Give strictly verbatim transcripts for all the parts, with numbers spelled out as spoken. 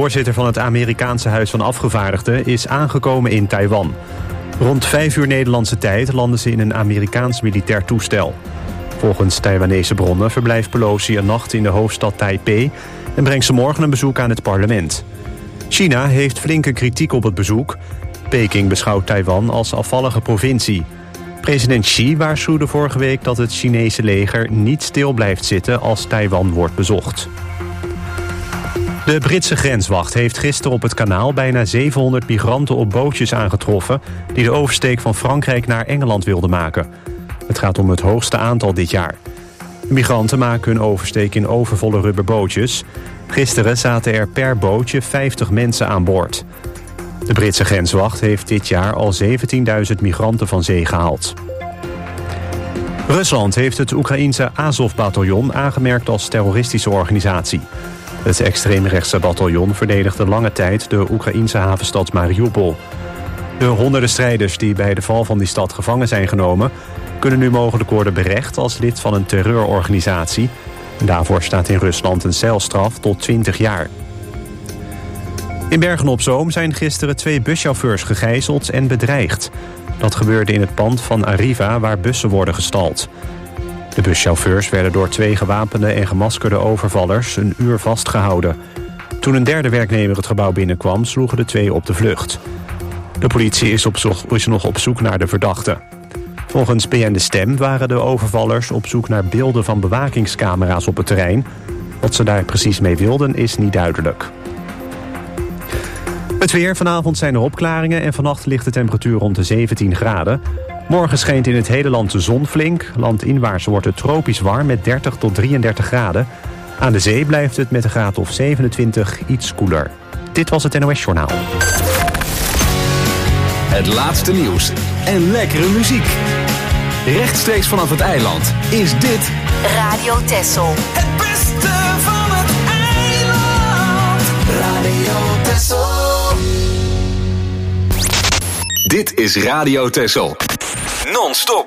voorzitter van het Amerikaanse Huis van Afgevaardigden is aangekomen in Taiwan. Rond vijf uur Nederlandse tijd landde ze in een Amerikaans militair toestel. Volgens Taiwanese bronnen verblijft Pelosi een nacht in de hoofdstad Taipei en brengt ze morgen een bezoek aan het parlement. China heeft flinke kritiek op het bezoek. Peking beschouwt Taiwan als afvallige provincie. President Xi waarschuwde vorige week dat het Chinese leger niet stil blijft zitten als Taiwan wordt bezocht. De Britse grenswacht heeft gisteren op het kanaal bijna zevenhonderd migranten op bootjes aangetroffen die de oversteek van Frankrijk naar Engeland wilden maken. Het gaat om het hoogste aantal dit jaar. De migranten maken hun oversteek in overvolle rubberbootjes. Gisteren zaten er per bootje vijftig mensen aan boord. De Britse grenswacht heeft dit jaar al zeventienduizend migranten van zee gehaald. Rusland heeft het Oekraïense Azov-bataljon aangemerkt als terroristische organisatie. Het extreemrechtse bataljon verdedigde lange tijd de Oekraïense havenstad Mariupol. De honderden strijders die bij de val van die stad gevangen zijn genomen kunnen nu mogelijk worden berecht als lid van een terreurorganisatie. Daarvoor staat in Rusland een celstraf tot twintig jaar. In Bergen-op-Zoom zijn gisteren twee buschauffeurs gegijzeld en bedreigd. Dat gebeurde in het pand van Arriva waar bussen worden gestald. De buschauffeurs werden door twee gewapende en gemaskerde overvallers een uur vastgehouden. Toen een derde werknemer het gebouw binnenkwam, sloegen de twee op de vlucht. De politie is, op zoek, is nog op zoek naar de verdachte. Volgens B N De Stem waren de overvallers op zoek naar beelden van bewakingscamera's op het terrein. Wat ze daar precies mee wilden is niet duidelijk. Het weer. Vanavond zijn er opklaringen en vannacht ligt de temperatuur rond de zeventien graden. Morgen schijnt in het hele land de zon flink. Landinwaarts wordt het tropisch warm met dertig tot drieëndertig graden. Aan de zee blijft het met een graad of zevenentwintig iets koeler. Dit was het N O S Journaal. Het laatste nieuws en lekkere muziek. Rechtstreeks vanaf het eiland is dit Radio Texel. Het beste van het eiland. Radio Texel. Dit is Radio Texel. Non-stop.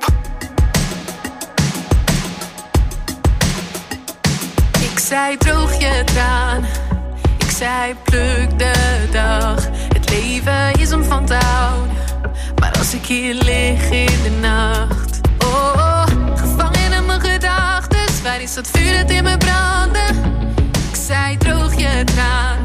Ik zei droog je traan. Ik zei pluk de dag. Het leven is om van te houden. Maar als ik hier lig in de nacht. Oh, oh, gevangen in mijn gedachtes. Waar is dat vuur dat in me brandde? Ik zei droog je traan.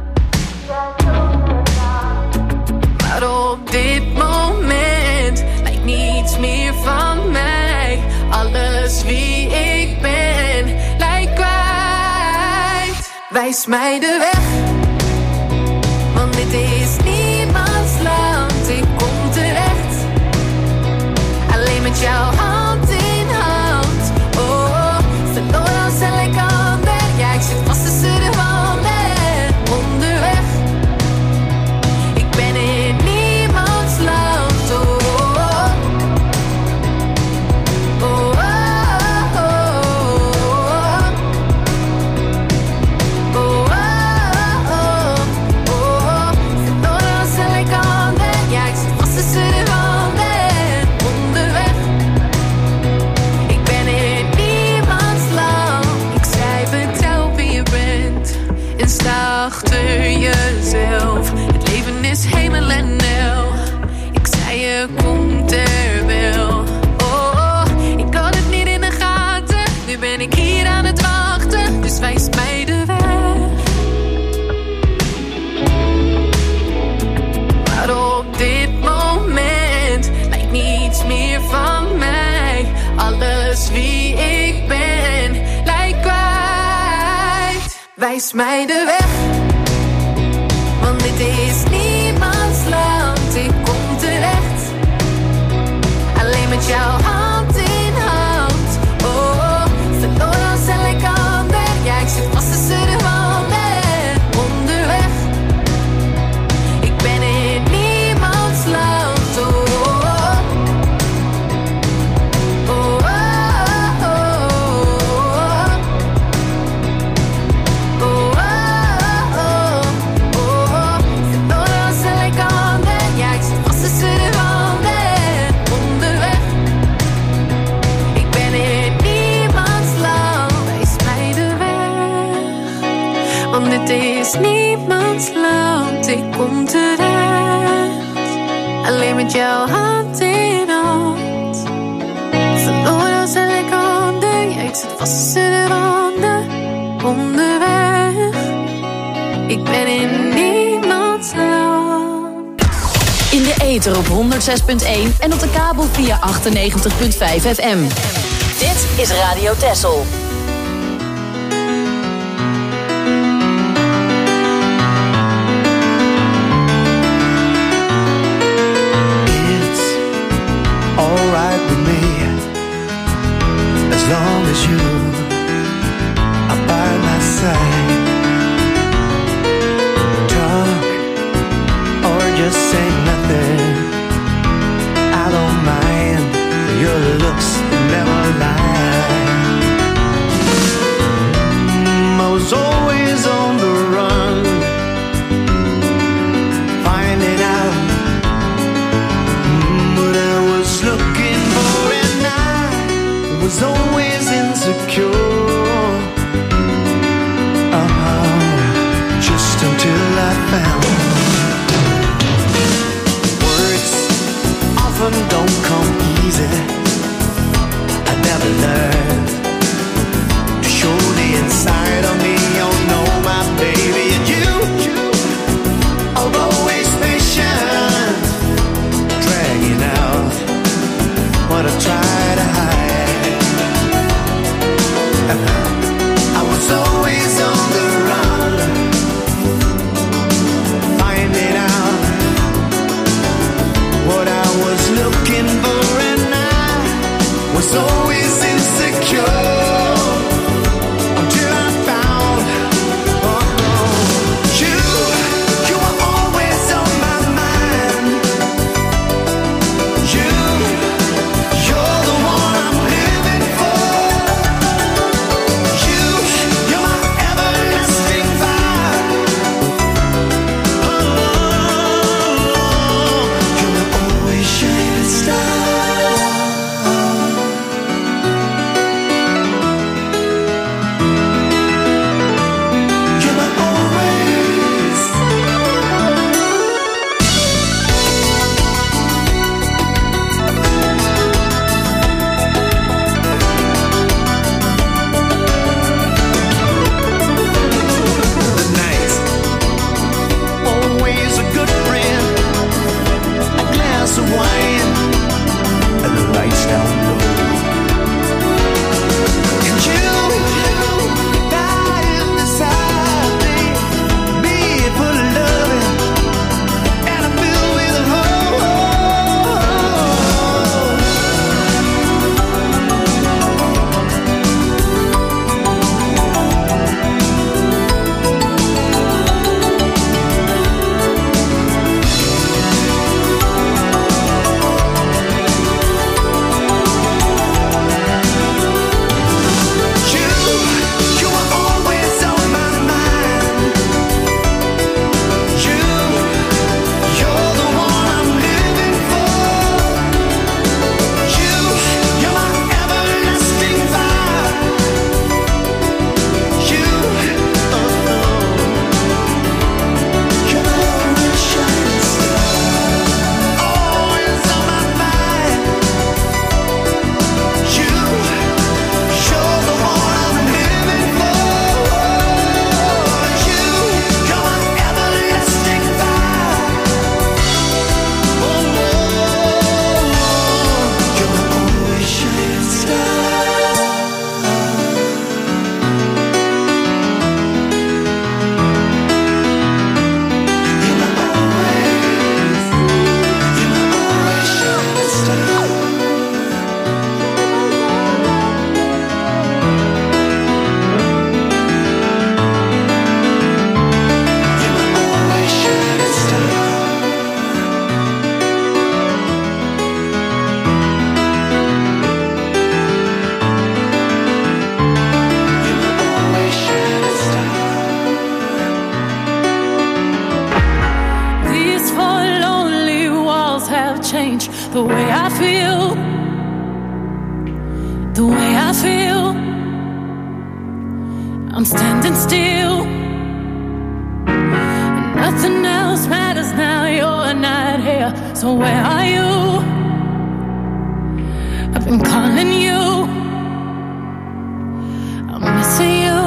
Maar op dit moment lijkt niets meer van mij. Alles wie ik ben lijkt kwijt. Wijs mij de weg, want dit is niemands land. Ik kom terecht, alleen met jouw hand in hand. Oh, verloren als elk ander. Ja, ik zit vast tussen de wanden. Onderweg, ik ben in niemands land. Oh, oh, oh, oh, oh, oh, oh, oh. Verloren als elk ander. Ja, ik zit vast tussen de wanden. Onderweg, ik ben in niemands land. Ik zei vertrouw wie je bent en sta achter jezelf. Het leven is hemel en hel. Ik zei je komt er wel. Oh, oh, ik had het niet in de gaten. Nu ben ik hier aan het wachten. Dus wijs mij de weg. Maar op dit moment lijkt niets meer van mij. Alles wie ik ben lijkt kwijt. Wijs mij de weg, want dit is niemands land. Ik kom terecht, alleen met jouw hand in hand. Oh, oh, verloren als elk ander. Ja, ik zit vast tussen de wanden. Onderweg, ik ben in niemands land. Oh, oh, oh, oh, oh, oh, oh, oh. niemand's land, ik kom terecht. Alleen met jouw hand in hand. Verloren als een lekker handen, ja, ik zit vast tussen de randen. Onderweg, ik ben in niemands land. In de ether op honderd zes punt één en op de kabel via achtennegentig punt vijf F M. Dit is Radio Texel. It's alright with me, as long as you are by my side. Talk or just say nothing, I don't mind. Your looks never lie. Mm, I was always on the run, finding out mm, what I was looking for, and I was always insecure. Uh-huh. Just until I found words often don't come easy. I never learned to show the inside of me. Oh no, my baby, and you are always patient, dragging out what I try to hide. I was always on the run, finding out what I was looking for, and I was always insecure until I found oh, you. You were always on my mind. You, you're the one I'm living for. You, you're my everlasting fire. Oh, you're my always shining star. You're my always. The night, always a good friend. A glass of wine and the lights down low. And you, lying beside me, me full of loving, and I'm filled with hope. You, you were always on my mind. You, you're the one I'm living for. You, you're my everlasting fire. You, oh no, you're my always shining star. Always on my mind. You, you're the one I'm living for. You, you're my everlasting fire. Oh no, you're my always shining star. You're my always, you're my always shining star. You're my always shining star. You're my always shining star. These four lonely walls have changed the way I feel. The way I feel. I'm standing still. And Nothing else matters now, you're not here. So where are you? I've been calling you. I'm missing you.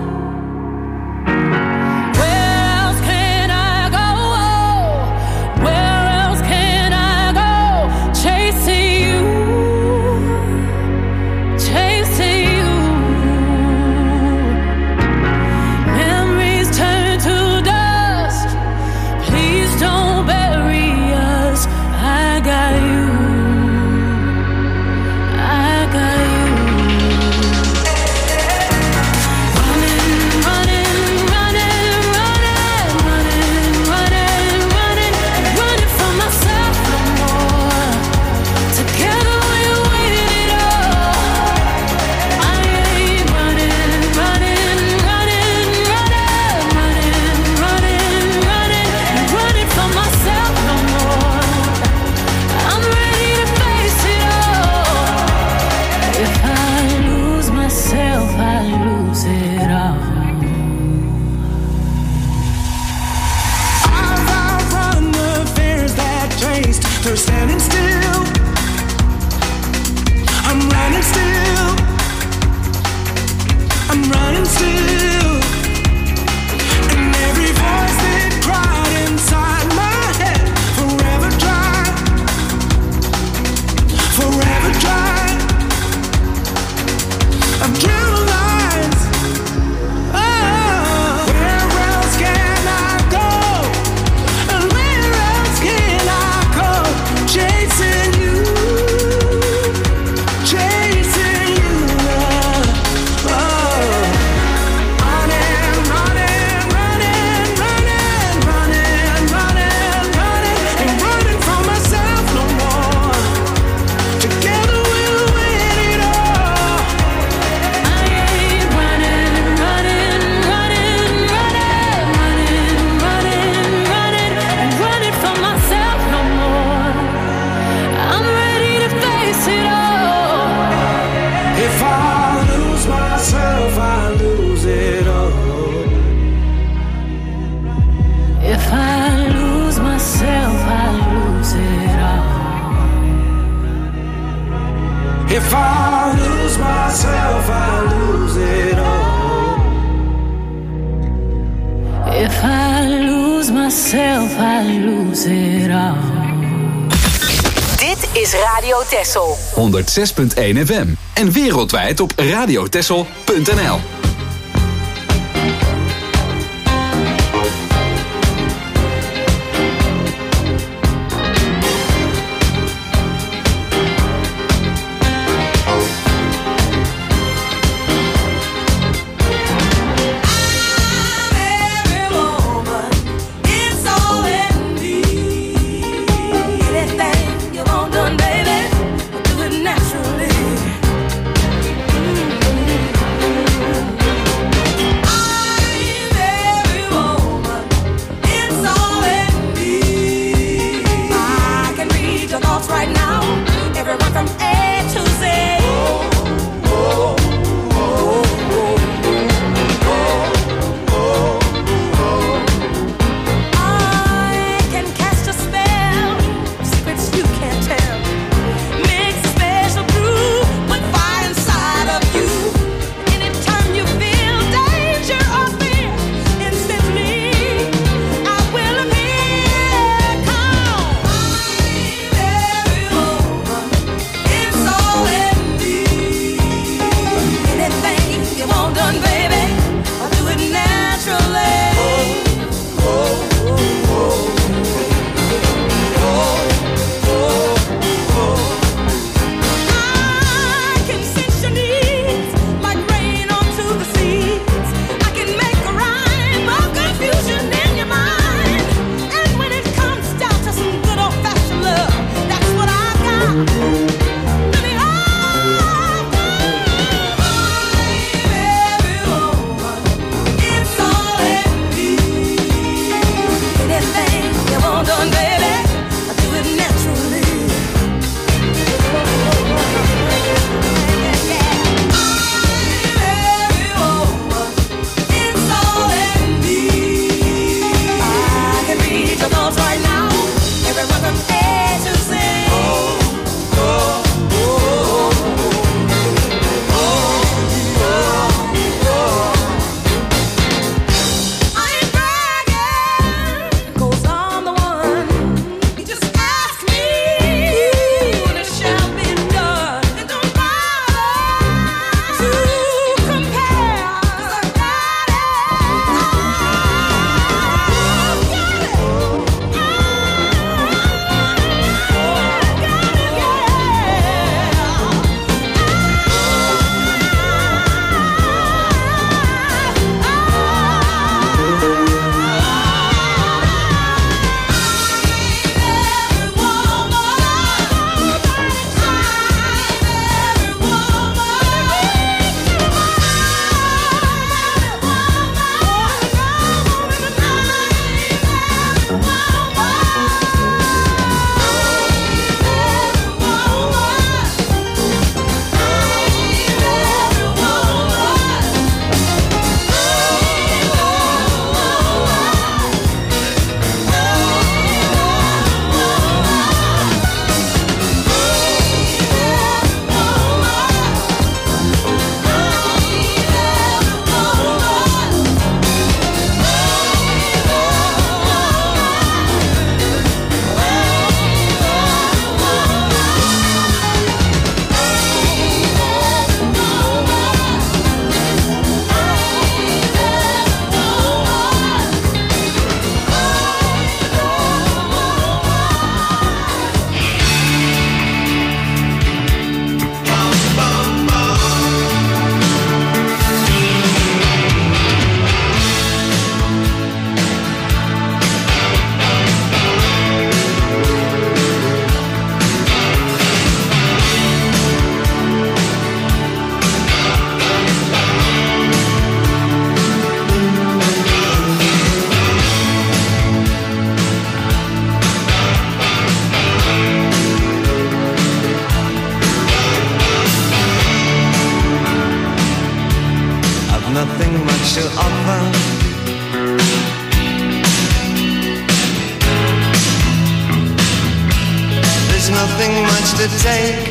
They're standing still. I'm running still. I'm running still. And every voice that cried inside my head, forever dry, forever dry. I've dreamt lines. Oh, where else can I go? And where else can I go? Chasing you, chasing you, oh. Running, running, running, running, running, running, running, ain't running from myself no more. Together we'll win it all. I ain't running, running, running, running, running, running, running, ain't running from myself no more. I'm ready to face it all. If I lose myself, I lose it all. If I lose myself, I lose it all. If I lose myself, I lose it all. If I lose myself, I lose it all. Dit is Radio Texel. honderd zes punt één F M. En wereldwijd op radiotexel punt n l. Every woman, it's all in me. Anything you want done, baby, do it naturally. Mm-hmm. nothing much to take.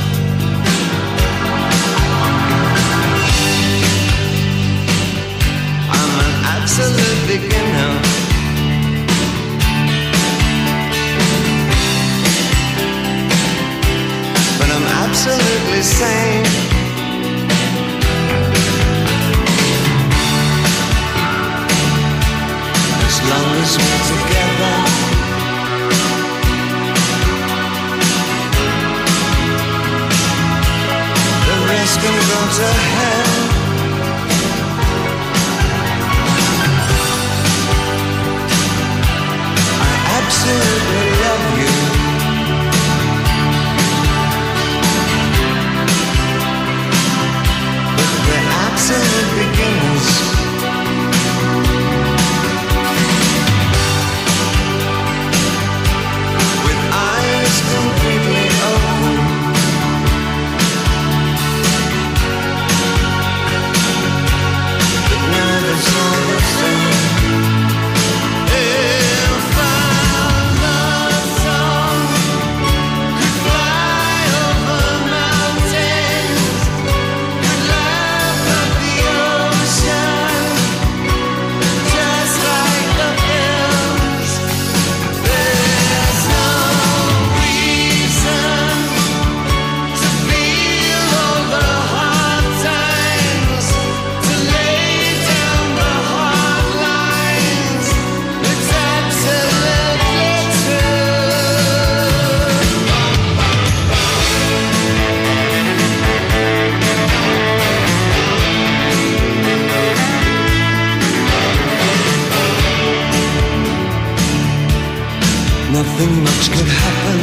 I'm an absolute beginner. But I'm absolutely sane. As long as we're together, the rest can go to hell. I absolutely love you. But we're absolute beginners. Completely open, but now there's all the same. If our love song could fly over mountains, could laugh at the ocean, just like the hills, there's no nothing much could happen.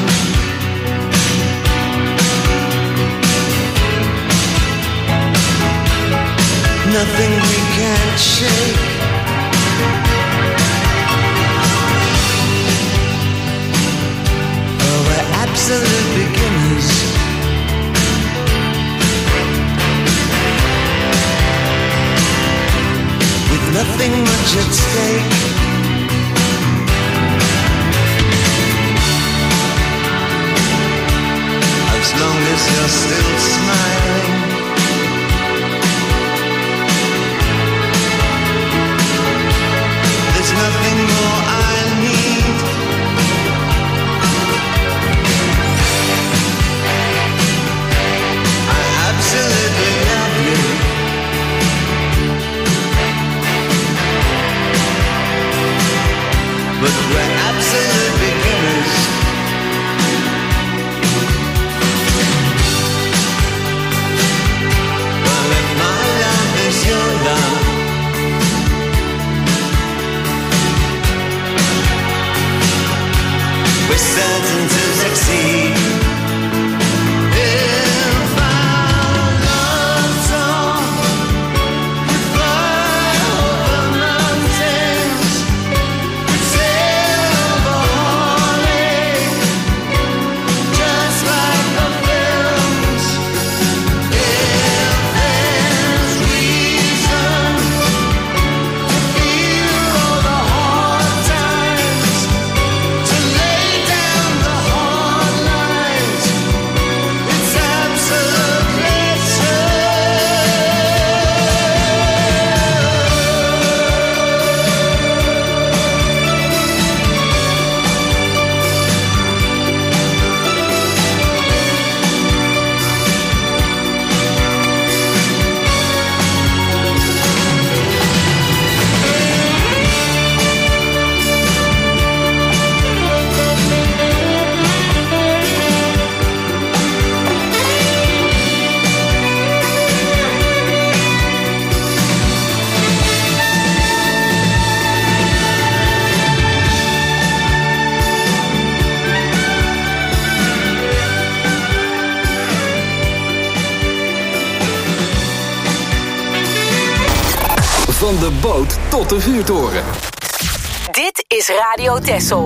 Nothing we can't shake. Oh, we're absolute beginners. With nothing much at stake. As long as you're still smiling, there's nothing more I need. I absolutely love you. But we're absolute beginners. We're certain to succeed. If our love song could fly over mountains, could sail over Holly, just like the films. If there's reason to feel all the hard times, to lay down the hard lines, it's absolutely true. Van de boot tot de vuurtoren. Dit is Radio Texel.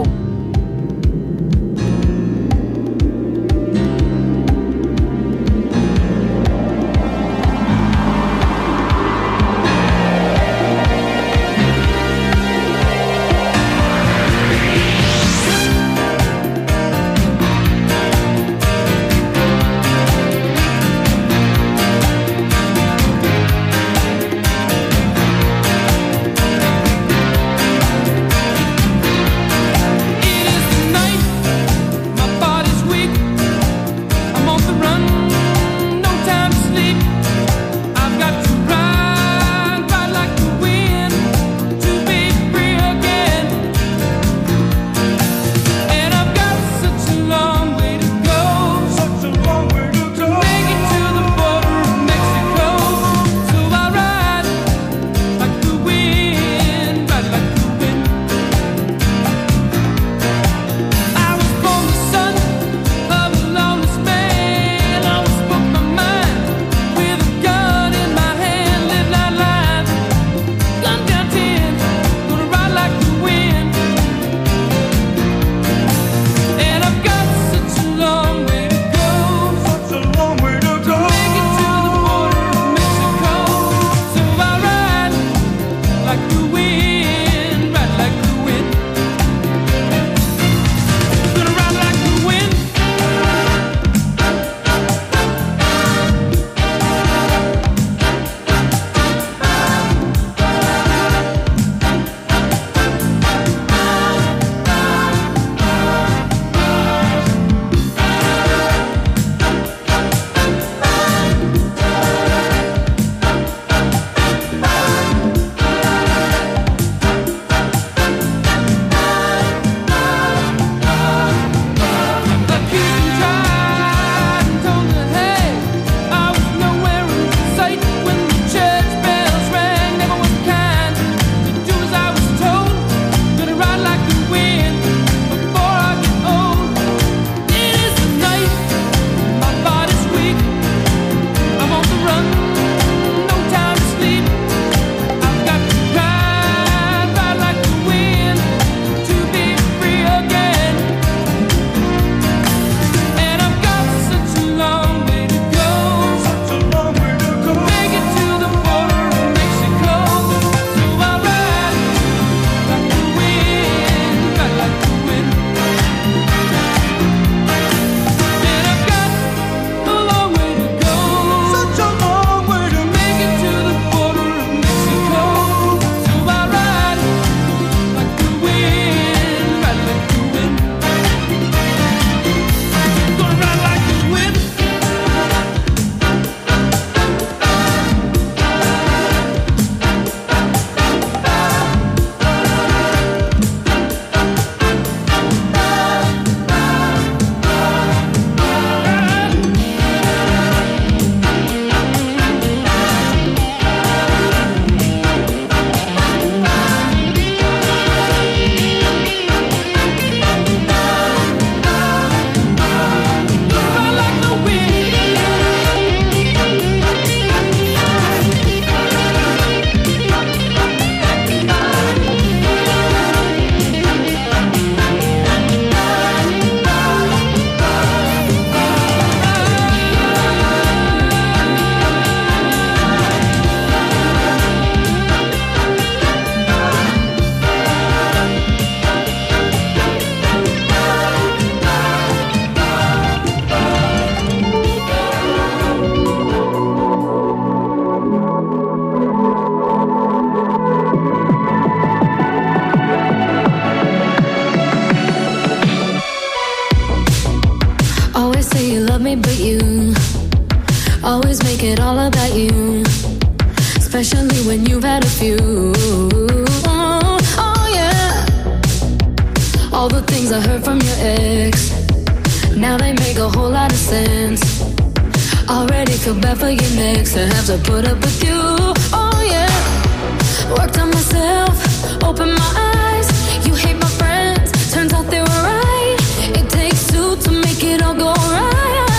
me but you. Always make it all about you, especially when you've had a few. Oh, oh yeah. All the things I heard from your ex, now they make a whole lot of sense. Already feel bad for your next to have to put up with you. Oh yeah. Worked on myself, open my eyes. You hate my friends, turns out they were right. It takes two to make it all go right.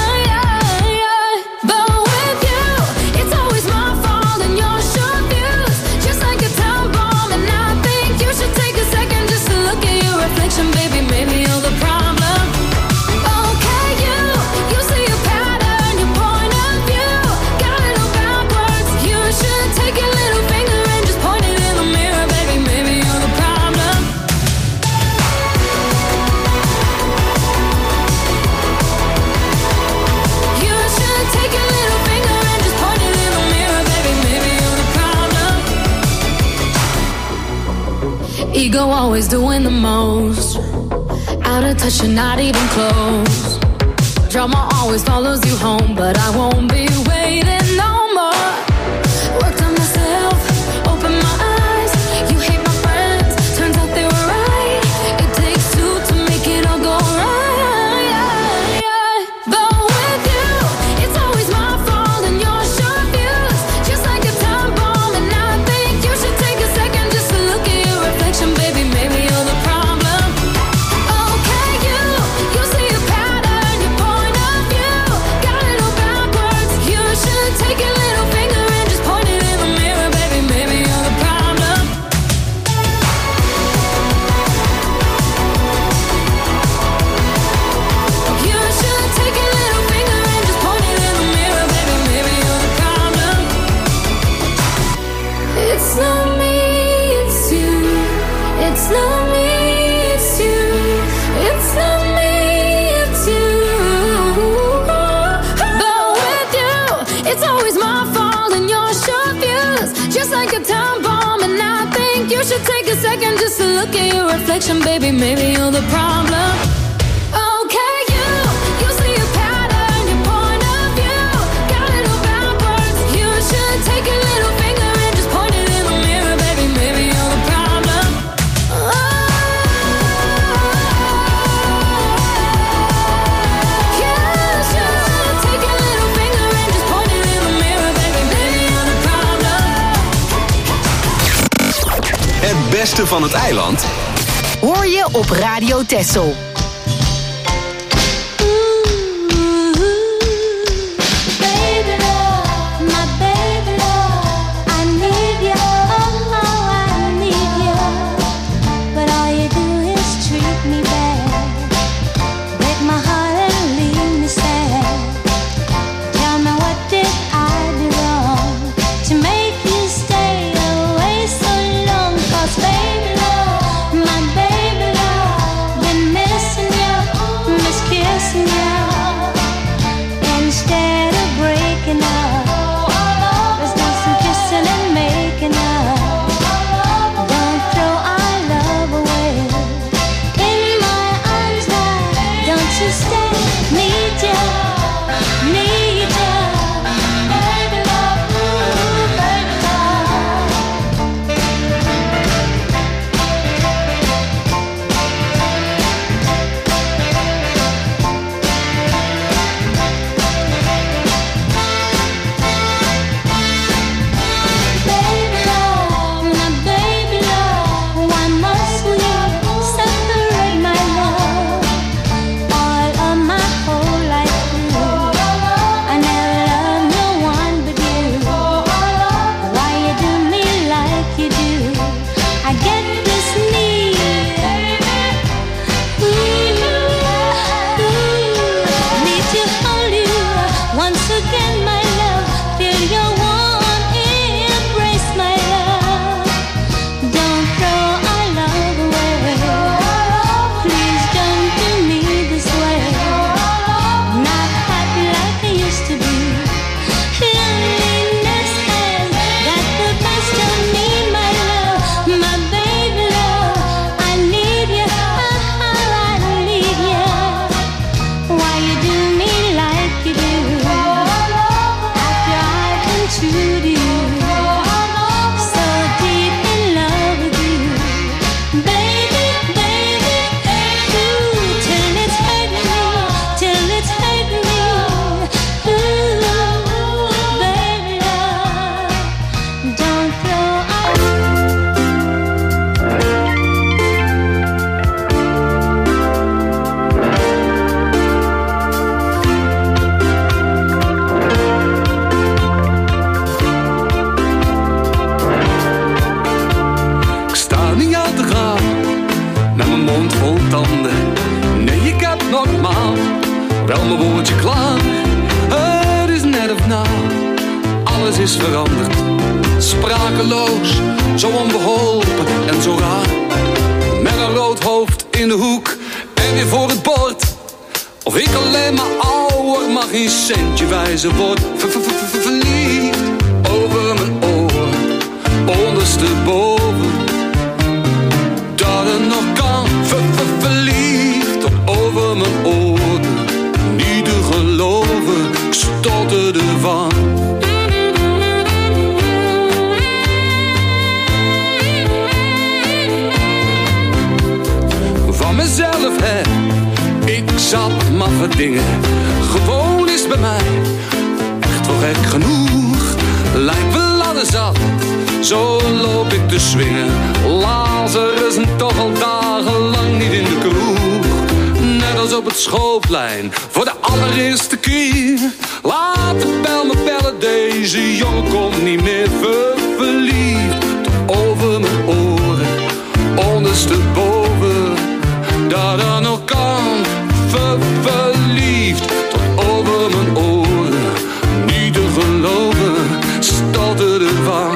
But with you, it's always my fault and your short views, just like a time bomb. And I think you should take a second just to look at your reflection, baby. Maybe you're the problem. Okay, you, you see a pattern, your point of view got it all backwards. You should take your little finger and just point it in the mirror, baby. Maybe you're the problem. You should take your little finger and just point it in the mirror, baby. Maybe you're the problem. Ego always doing the most, out of touch and not even close. Drama always follows you home, but I won't be waiting no more. Worked on myself, open my eyes. You hate my friends, turns out they were right. It takes two to make it all go right. But with you, it's always my fault and your short views, just like a time bomb. And I think you should take a second just to look at your reflection, baby. Maybe you're the problem. Okay, you, you see a pattern, your point of view got it all backwards. You should take your little finger and just point it in the mirror, baby. Maybe you're the problem. You should take your little finger and just point it in the mirror, baby. Maybe you're the problem. It's not me, it's you. It's not me, it's you. It's not me, it's you. But with you, it's always my fault and your short views, just like a time bomb. And I think you should take a second just to look at your reflection, baby. Maybe you're the problem. Okay, you, you see a pattern, your point of view got it all backwards. You should take your little finger and just point it in the mirror, baby. Maybe you're the problem. Oh, you should take your little finger and just point it in the mirror, baby. Maybe you're the problem. Het beste van het eiland Hoor je op Radio Texel. Baby love, my baby love, I need you, oh, I need you. But all you do is treat me bad, break my heart and leave me sad. Tell me, what did I do wrong to make you stay away so long? 'Cause baby love, my baby love, been missing mond vol tanden. Nee, ik heb normaal wel mijn woordje klaar. Het is net of nou, alles is veranderd. Sprakeloos, zo onbeholpen en zo raar. Met een rood hoofd in de hoek en weer voor het bord. Of ik alleen maar ouder, maar geen centje wijzer word. Verliefd over mijn oren, ondersteboven. Dat het nog kan, verliefd over mijn oren. Niet te geloven, ik stotterde van. Van mezelf, hè, ik zat maffe dingen. Gewoon is bij mij echt wel gek genoeg. Lijkt wel ladder zat, zo loop ik te swingen. Lazarus en toch al dagenlang niet in de kroeg. Net als op het schoolplein, voor de allereerste keer. Laat de bel me bellen, deze jongen komt niet meer. Ver verliefd tot over mijn oren, ondersteboven. Dat er nog kan, ver verliefd tot over mijn oren. Niet te geloven, stotterde van.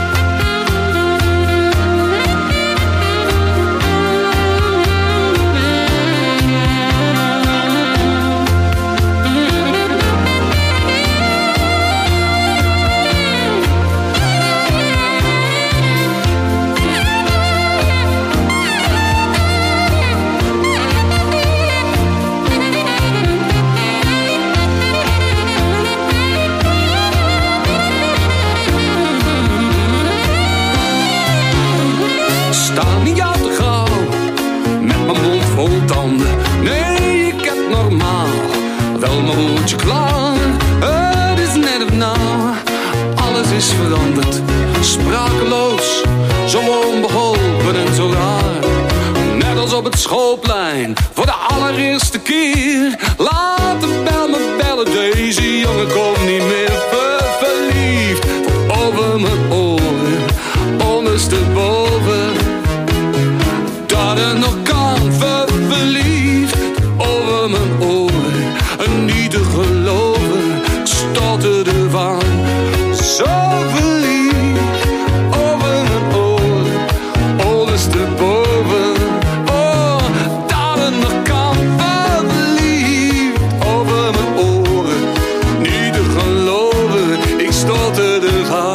Nee, ik heb normaal wel mijn woordje klaar. Het is net of nou, alles is veranderd. Sprakeloos, zo onbeholpen en zo raar. Net als op het schoolplein, voor de allereerste keer. Laat de bel me bellen, deze jongen komt niet meer. Ver verliefd, over mijn oren, ondersteboven. Dat het nog kan, ver verliefd over mijn oren. En niet te geloven, ik stotterde van. Zo verliefd over mijn oren, ondersteboven. Oh, dat het nog kan, ver verliefd over mijn oren. Niet te geloven, ik stotterde van.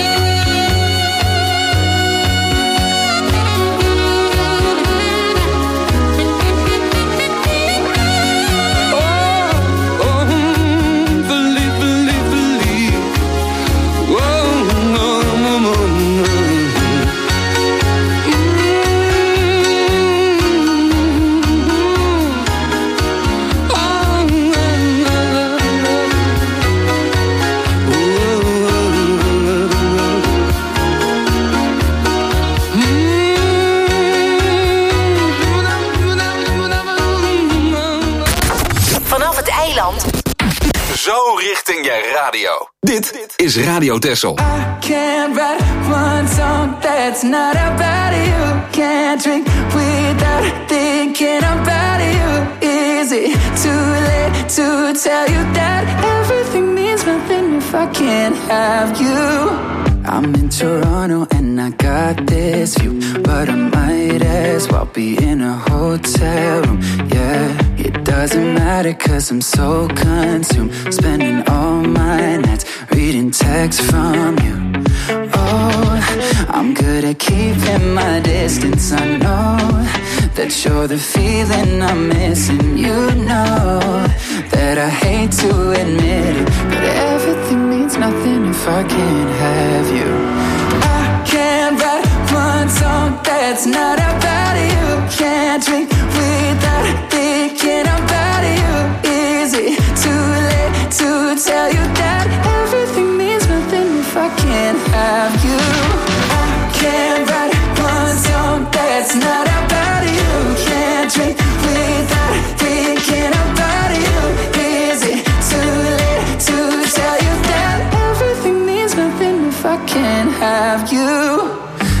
Zo richting je radio. Dit is Radio Texel. I can't write one song that's not about you. Can't drink without thinking about you. Is it too late to tell you that everything means nothing if I can't have you? I'm in Toronto and I got this view, but I might as well be in a hotel room. Yeah, it doesn't matter cause I'm so consumed, spending all my nights reading texts from you. Oh, I'm good at keeping my distance. I know that you're the feeling I'm missing. You know that I hate to admit it, but everything means nothing if I can't have you. I can't write one song that's not about you. Can't drink without thinking about you. Is it too late to tell you that everything means nothing if I can't have you? I can't write one song that's not about you. Can't drink without thinking about you. Is it too late to tell you that everything means nothing if I can't have you? I'm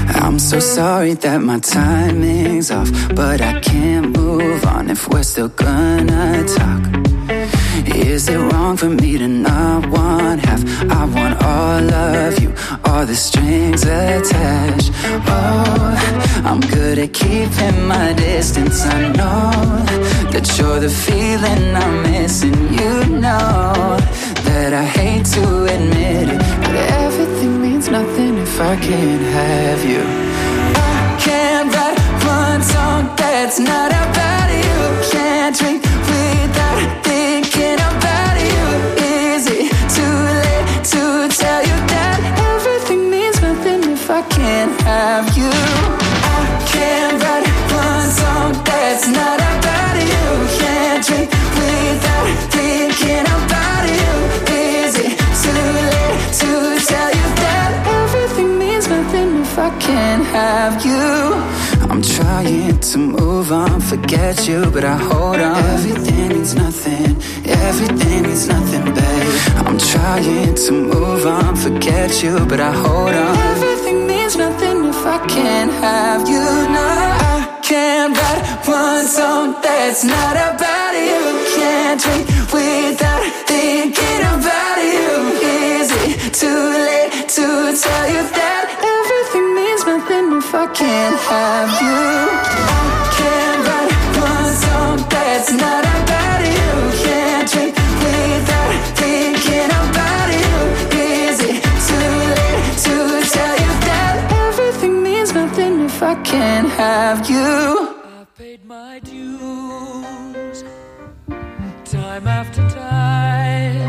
So sorry that my timing's off, but I can't move on if we're still gonna talk. Is it wrong for me to not want half? I want all of you, all the strings attached. Oh, I'm good at keeping my distance. I know that you're the feeling I'm missing. You know that I hate to admit it, but everything means nothing if I can't have you. I can't write one song that's not about you. Can't drink without thinking about you. Is it too late to tell you that everything means nothing if I can't have you? I can't write one song that's not about you. Can't drink without thinking about you. Is it too late to tell you that everything means nothing if I can't have you? I'm trying to move on, forget you, but I hold on. Everything means nothing, everything means nothing, babe. I'm trying to move on, forget you, but I hold on. Everything means nothing if I can't have you. No, I can't write one song that's not about you. Can't drink without thinking about you. Is it too late to tell you that everything means nothing if I can't have you? I can't write one song that's not about you. Can't drink without thinking about you. Is it too late to tell you that everything means nothing if I can't have you? I've paid my dues time after time.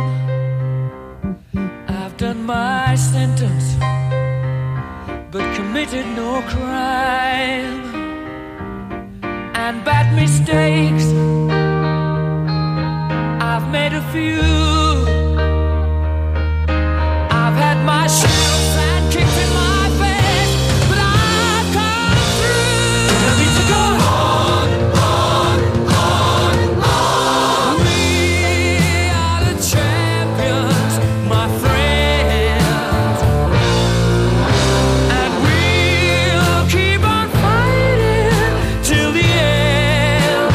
I've done my sentence but committed no crime. And bad mistakes I've made a few. I've had my share of sand kicked in my face, but I've come through. I need to go on, on, on, on. We are the champions, my friends, and we'll keep on fighting till the end.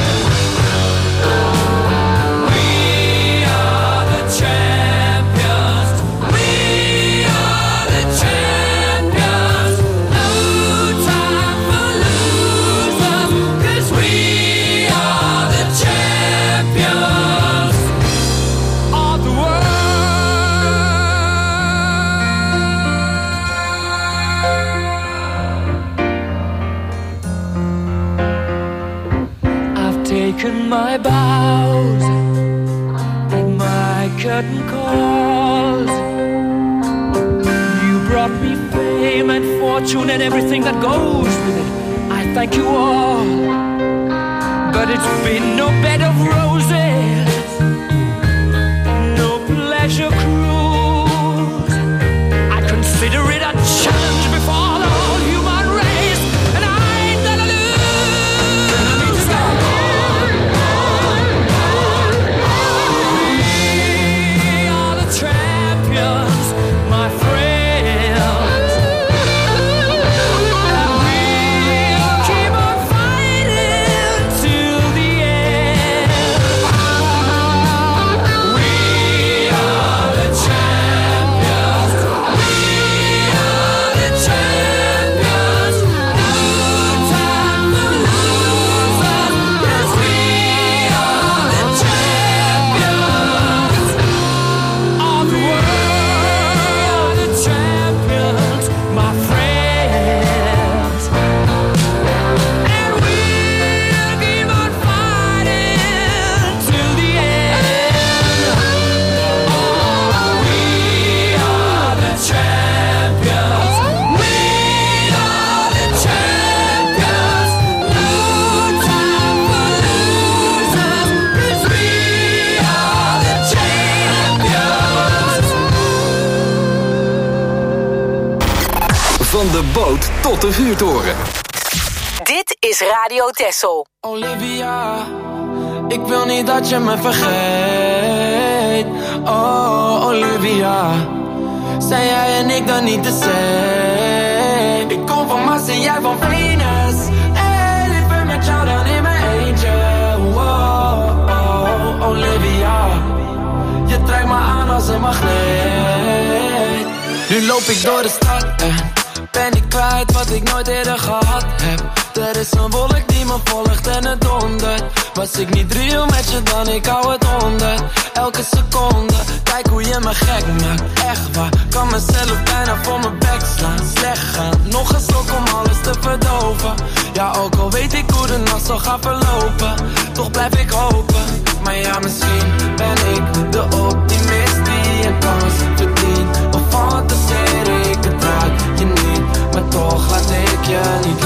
We are the champions. We are the champions. No time for losers, 'cause we are the champions of the world. I've taken my bows, my curtain calls. You brought me fame and fortune and everything that goes with it. I thank you all, but it's been no bed of roses, no pleasure cruise. I consider it a challenge before the whole human race, and I ain't gonna lose. I need to go on, on, on, on. We are the champions, my friends, and we'll keep on fighting till the end. We are the champions. We are the champions. No time for losers, 'cause we are the champions of the world. The champions, my friends, and we'll keep on fighting till the end. Oh, we are the champions. We are the champions. No time for losers, 'cause we are the champions. Van de boot tot de vuurtoren. Dit is Radio Texel. Olivia, ik wil niet dat je me vergeet. Oh, Olivia, zijn jij en ik dan niet de same? Ik kom van Mars en jij van Venus. Hey, liever met jou dan in mijn eentje. Wow, oh, Olivia. Je trekt me aan als een magneet. Nu loop ik door de stad en ben ik kwijt wat ik nooit eerder gehad heb. Er is een wolk die me volgt en het dondert. Was ik niet real met je dan, ik hou het onder. Elke seconde, kijk hoe je me gek maakt. Echt waar, kan mezelf bijna voor mijn bek slaan. Slecht gaan, nog een slok om alles te verdoven. Ja, ook al weet ik hoe de nacht zal gaan verlopen, toch blijf ik hopen. Maar ja, misschien ben ik de optimist die een kans verdient. Of fantaseer ik het raak je niet, maar toch laat ik je niet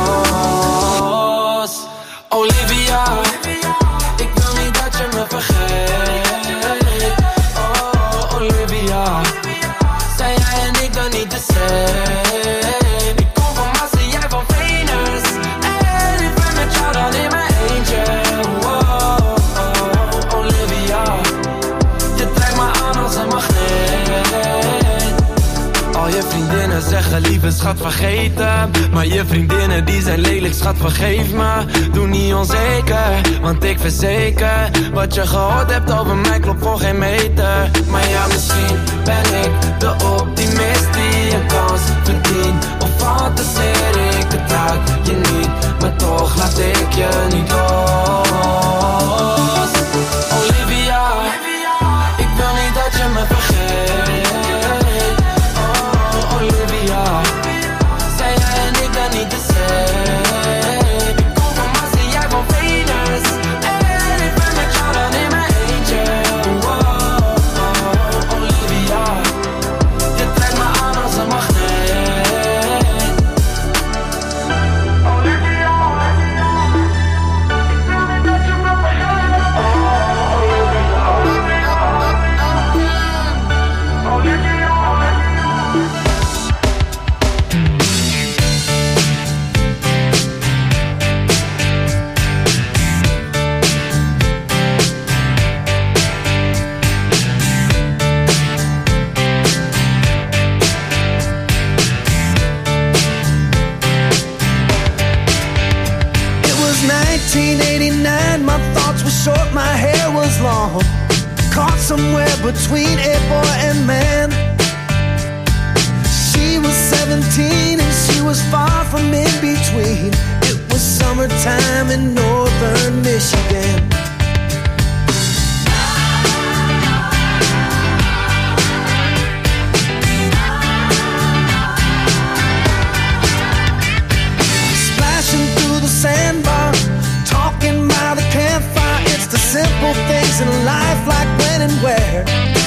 los. Olivia, ik wil niet dat je me vergeet. Oh, Olivia, zijn jij en ik dan niet de same? Ik kom van Mars en jij van Venus. En liever met jou dan in mijn eentje. Oh, oh, Olivia, je trekt me aan als een magneet. Al je vriendinnen zeggen lieve schat vergeten, maar je vriendinnen die zijn lelijk schat vergeef me. Doe niet onzeker, want ik verzeker, wat je gehoord hebt over mij klopt voor geen meter. Maar ja, misschien ben ik de optimist die een kans verdient. Of fantaseer ik het raak je niet, maar toch laat ik je niet los. Olivia, ik wil niet dat je me vergeet. Olivia, zijn jij en ik dan niet de same? Ik kom van Mars en jij van Venus. En ik ben met jou dan in mijn eentje. Wow, oh, Olivia, je trekt me aan als een magneet. Olivia, ik wil niet dat je me vergeet. Oh, Olivia, Olivia. nineteen eighty-nine, my thoughts were short, my hair was long. Caught somewhere between a boy and man. She was seventeen and she was far from in between. It was summertime in northern Michigan. Sandbar, talking by the campfire. It's the simple things in life, like when and where.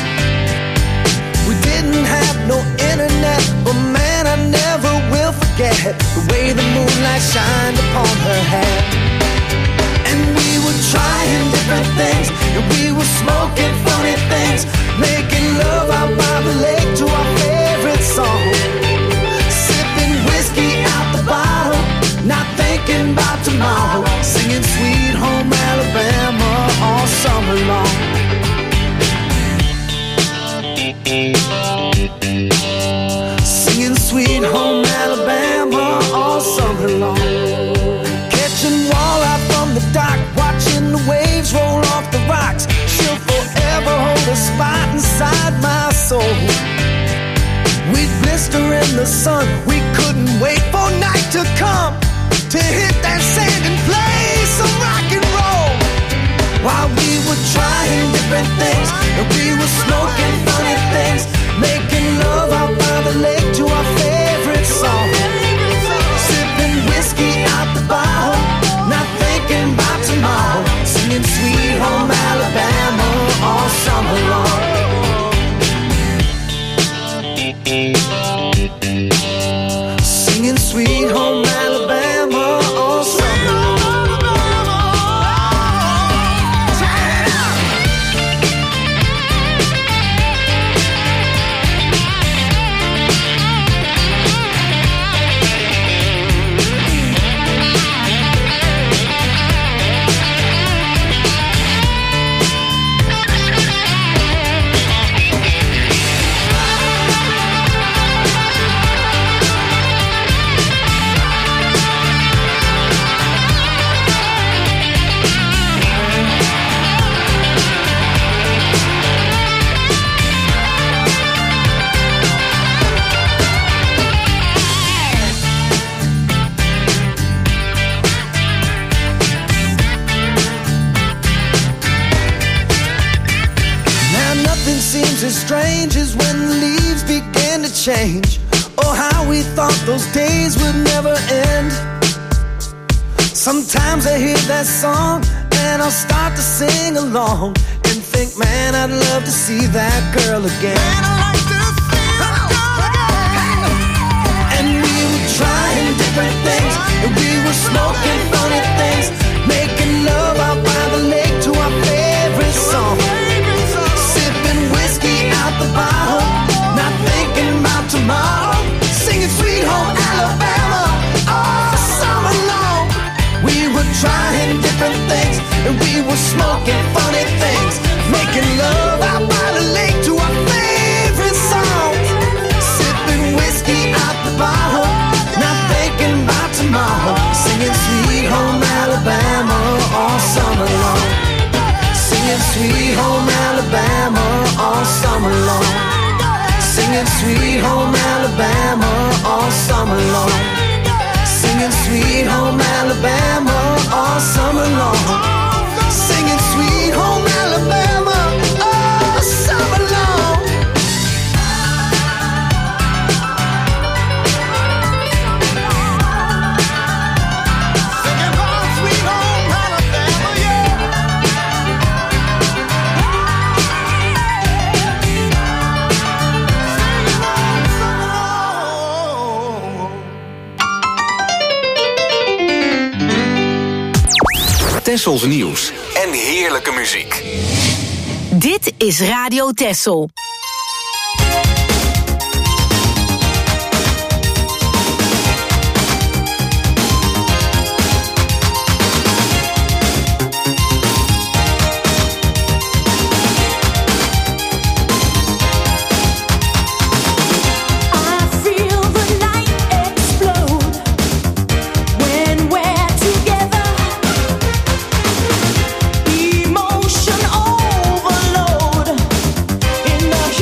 We didn't have no internet, but man, I never will forget the way the moonlight shined upon her hair. And we were trying different things, and we were smoking funny things, making love out by the lake to our favorite song, sipping whiskey out the bottle, not thinking about tomorrow, singing Sweet Home Alabama all summer long. Singing Sweet Home Alabama all summer long. Catching walleye from the dock, watching the waves roll off the rocks. She'll forever hold a spot inside my soul. We'd blister in the sun, we couldn't wait for night to come, to hit that sand and play some rock and roll. While we were trying different things, and we were smoking funny things, making love out by the lake to our favorite song, sipping whiskey out the bottle, not thinking about tomorrow, singing Sweet Home Alabama all summer long. Singing Sweet Home Alabama all summer long. as strange as when the leaves began to change. Oh, how we thought those days would never end. Sometimes I hear that song and I'll start to sing along and think, man, I'd love to see that girl again. Man, I'd like to see that girl again. And we were trying different things, and we were smoking funny things, making love out by the lake to our favorite song, sipping whiskey out the bottle, not thinking about tomorrow, singing Sweet Home Alabama all summer long. We were trying different things, and we were smoking funny things, making love out by the lake to our favorite song, sipping whiskey out the bottle, not thinking about tomorrow, singing Sweet Home Alabama all summer long, singing Sweet Home Alabama all summer long, singing Sweet Home Alabama all summer long, singing Sweet Home Alabama all summer long, singing Sweet Home Alabama all summer long. Singing about Sweet Home Alabama, yeah. Tessels nieuws en heerlijke muziek. Dit is Radio Tessel. Emotion overload in the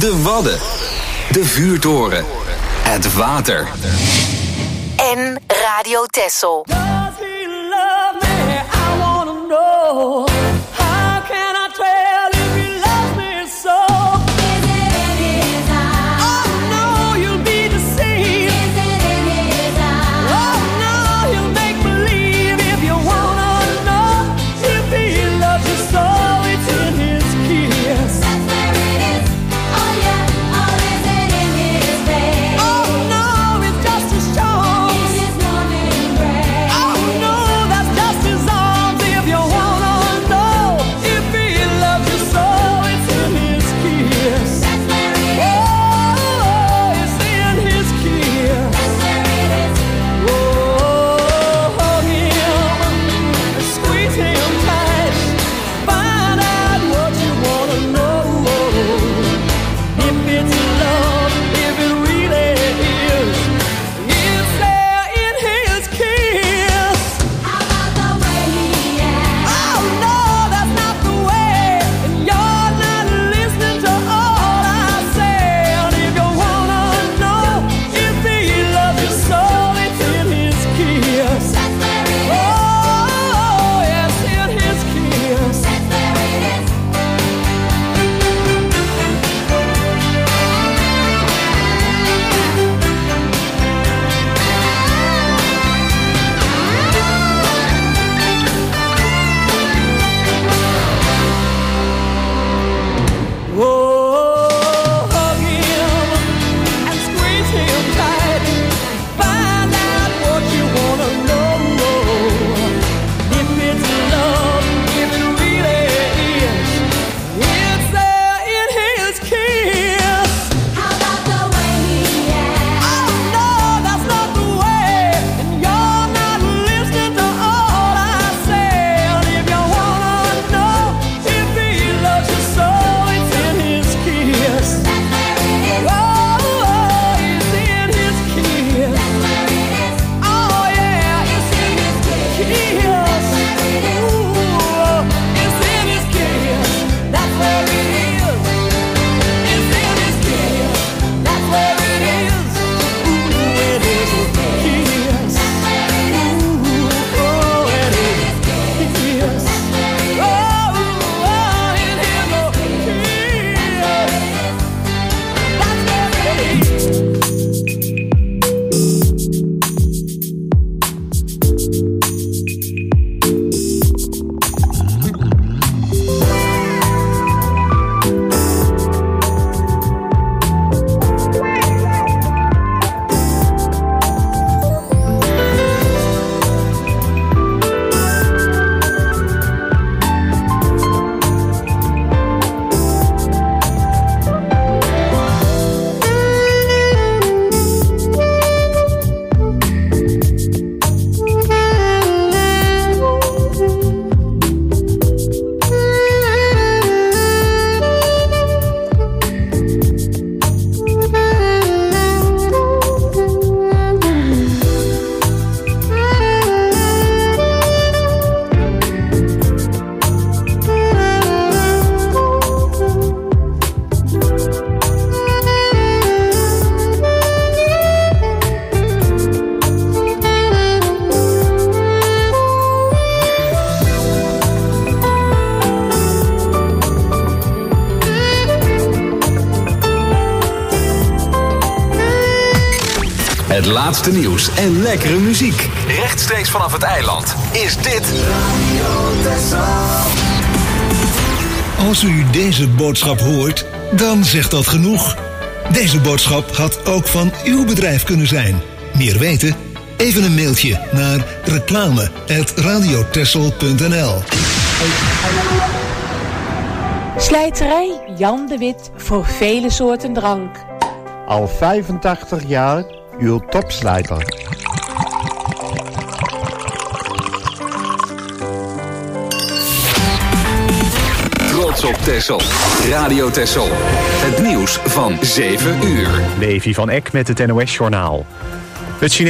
De Wadden. De Vuurtoren. Het water. En Radio Texel. Does he love me? I wanna know. How can I tell if he loves me so? Is it in his eyes? Oh no, you'll be deceived. Is it in his eyes? Oh no, he'll make believe. If you wanna know if he loves you so, it's in his kiss. That's where it is. Oh yeah. Oh, is it in his face? Oh no, it's just as strong. In his warm embrace. Oh no, that's just his arms. If you wanna know if he loves you so, it's in his kiss. That's where it is. Oh, it's in his kiss. That's where it is. Oh, hug him, squeeze him tight, find out what you wanna know. If it's love, if it really is, it's there in his kiss. How about the way he acts? Oh no, that's not the way. And you're not listening to all I say. And if you wanna know if he loves you so, it's in his kiss. That's where it is. Oh, yes, in his kiss. That's where it is. Oh, hug him and squeeze him tight. Find out what you wanna know. If it's love, if it really is, it's there in his kiss. How about the way he acts? Oh no, that's not the way. And you're not listening to all I say. And if you wanna know if he loves you so, it's in his kiss. That's where it is. Oh, it's in his kiss. That's where it is. Oh yeah, it's in his kiss. Ooh, it's in his kiss. That's where it is. It's in his kiss. That's where it is. Ooh, it is his kiss. Ooh, oh, it is his kiss. Oh, oh, it is his kiss. That's where it is. Het laatste nieuws en lekkere muziek. Rechtstreeks vanaf het eiland is dit Als u deze boodschap hoort, dan zegt dat genoeg. Deze boodschap had ook van uw bedrijf kunnen zijn. Meer weten? Even een mailtje naar reclame apenstaartje radiotessel punt n l. Slijterij Jan de Wit voor vele soorten drank. Al vijfentachtig jaar uw topslijter. Trots op Texel. Radio Texel. Het nieuws van zeven uur. Levi van Eck met het N O S-journaal. Het Chinese